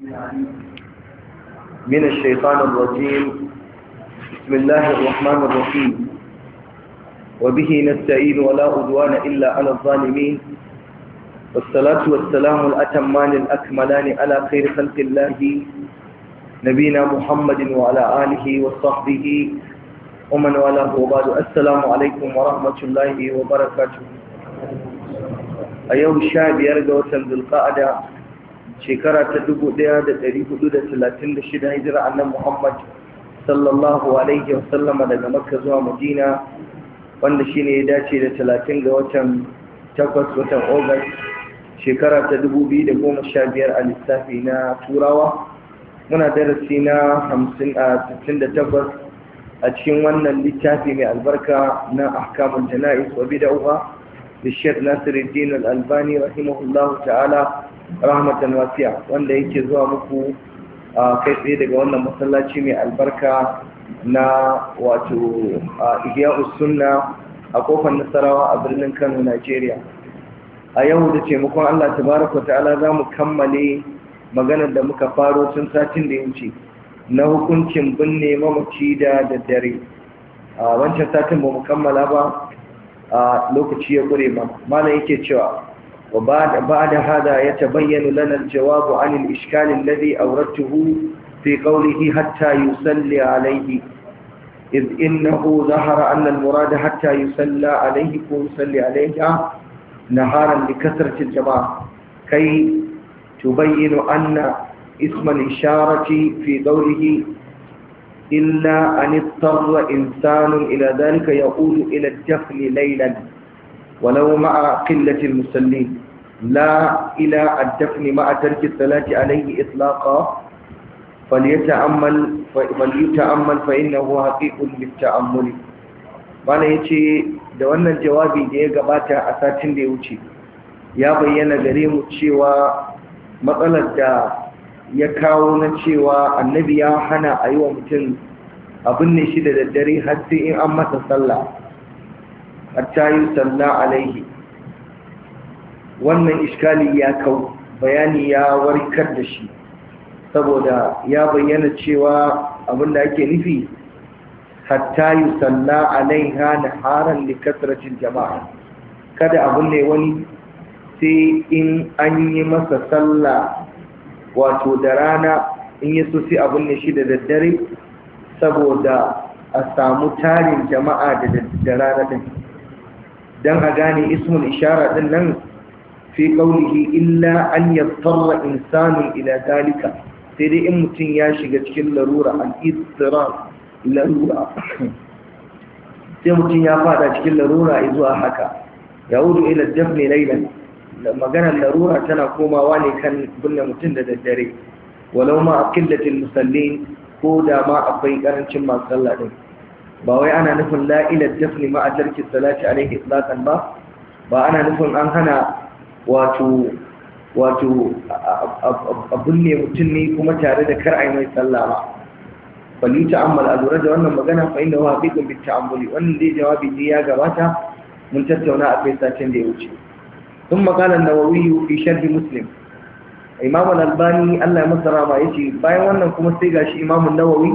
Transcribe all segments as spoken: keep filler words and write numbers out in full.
من الشيطان الرجيم. بسم الله الرحمن الرحيم. وبه نستعين ولا عدوان إلا على الظالمين، والصلاة والسلام الأتمان الأكملان على خير خلق الله نبينا محمد وعلى آله وصحبه ومن والاه وبعد. السلام عليكم ورحمة الله وبركاته. أيوم الشعب يرجع وتنزل القاعدة shekara ta dubu ɗaya da ɗari hudu da talatin da shida hijira annabi Muhammad sallallahu alaihi wasallama daga Makka zuwa Madina, wanda shine ya dace da talatin ga watan takwas watan August shekara ta dubu biyu da goma sha biyar a lissafi na Turawa. Muna darasi na hamsin a sittin da takwas a cikin wannan littafi mai albarka na ahkamul jana'iz wa bid'ah da Sheikh Nasiruddin Al-Albani rahimahullahu ta'ala rahmatan wasi'a, wanda yake zuwa muku a kai tsaye daga wannan masallaci mai albarka na wato Ihya'us Sunna a kofar Nasarawa a birnin Kano, Najeriya. A yau da taimakon Allah tabaraka ta'ala za mu kammale maganar da muka faro tun satin da ya wuce na hukuncin binne mamaci da daddare. A wancan satin ba mu kammala ba, a lokaci ya ƙure ba. Malam yake cewa وبعد بعد هذا يتبين لنا الجواب عن الإشكال الذي أوردته في قوله حتى يصلي عليه، إذ إنه ظهر أن المراد حتى يصلى عليه ويصلي عليها نهارا لكثرة الجماعة، كي تبين أن اسم الإشارة في قوله إلا أن اضطر إنسان إلى ذلك يقول إلى الدفن ليلا ولو مع قلة المصلين، لا إلى الدفن مع ترك الصلاة عليه إطلاقا. فليتأمل فليتأمل فإنه حقيق للتأمل. bana yace da wannan jawabi da ya gabata a satin da ya wuce ya bayyana gare mu cewa matsalar da ya kawo na cewa annabi ya hana a yi wa mutum abin ne shi da daddare har sai in an masa sallah hatta yi salla alaihi. Wannan iskali ya kau, bayani ya warkar da shi, saboda ya bayyana cewa abinda ake nufi hatta yi salla alaiha na haran da kasracin jama'a, kada abin ne wani sai in an yi masa salla wato da rana, in yi so sai abin ne shi da daddare saboda a samu tarin jama'a da rana din. dan a gane ismul ishara din nan fi qawlihi illa an yattarra insanun ila dalika, sai dai in mutum ya shiga cikin larura al-idrar larura sai mutum ya fada cikin larura zuwa haka yaudu ila dafni laylan. maganar larura tana komawa ne kan binne mutum da daddare, walau ma aqillatil musallin, ko da ma akwai karancin masu sallah din. ba wai ana nufin la'ilar dafni ma'a tarki salati alaihi itlaqan ba ba ana nufin an hana wato wato abun ne mutum ne kuma tare da kar ai mai sallah ba. bali ta'ammal alura da wannan magana fa inna huwa haqiqun bit ta'ammuli. wannan dai jawabi ne ya gabata mun tattauna a kai satin da ya wuce. ثم قال النووي في شرح مسلم. imam al-albani Allah ya masa rahama yace bayan wannan kuma sai gashi imam an-nawawi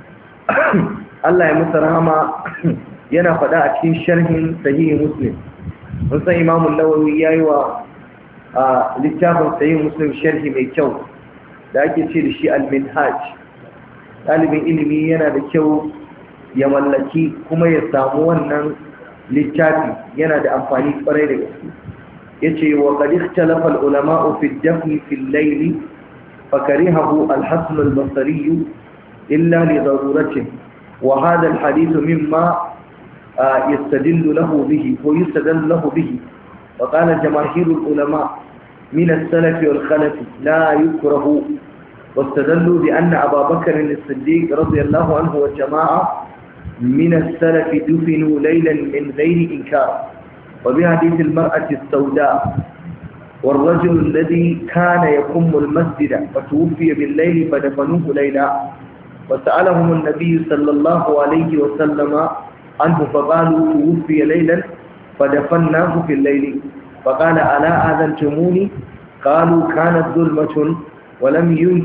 Allah ya masa rahama yana faɗa a cikin sharhin sahih muslim. mun san imam an-nawawi yayi wa littafin sahih muslim sharhi mai kyau da ake ce da shi al-minhaj. dalibin ilimi yana da kyau ya mallaki kuma ya samu wannan littafi, yana da amfani kwarai da gaske. yace wa qad ikhtalafa al-ulama fi ad-dafn fi al-layl fakarihahu al-hasan al-basri illa li daruratihi. وهذا الحديث مما يستدل له به ويستدل له به. وقال جماهير العلماء من السلف والخلف لا يكره، واستدلوا بأن أبا بكر الصديق رضي الله عنه والجماعة من السلف دفنوا ليلا من غير إنكار. وبحديث المرأة السوداء والرجل الذي كان يقوم المسجد فتوفي بالليل فدفنوه ليلا، وسألهم النبي صلى الله عليه وسلم عنه فقالوا توفي ليلا فدفناه في الليل. فقال ألا آذنتموني؟ قالوا كانت ظلمة ولم ينكر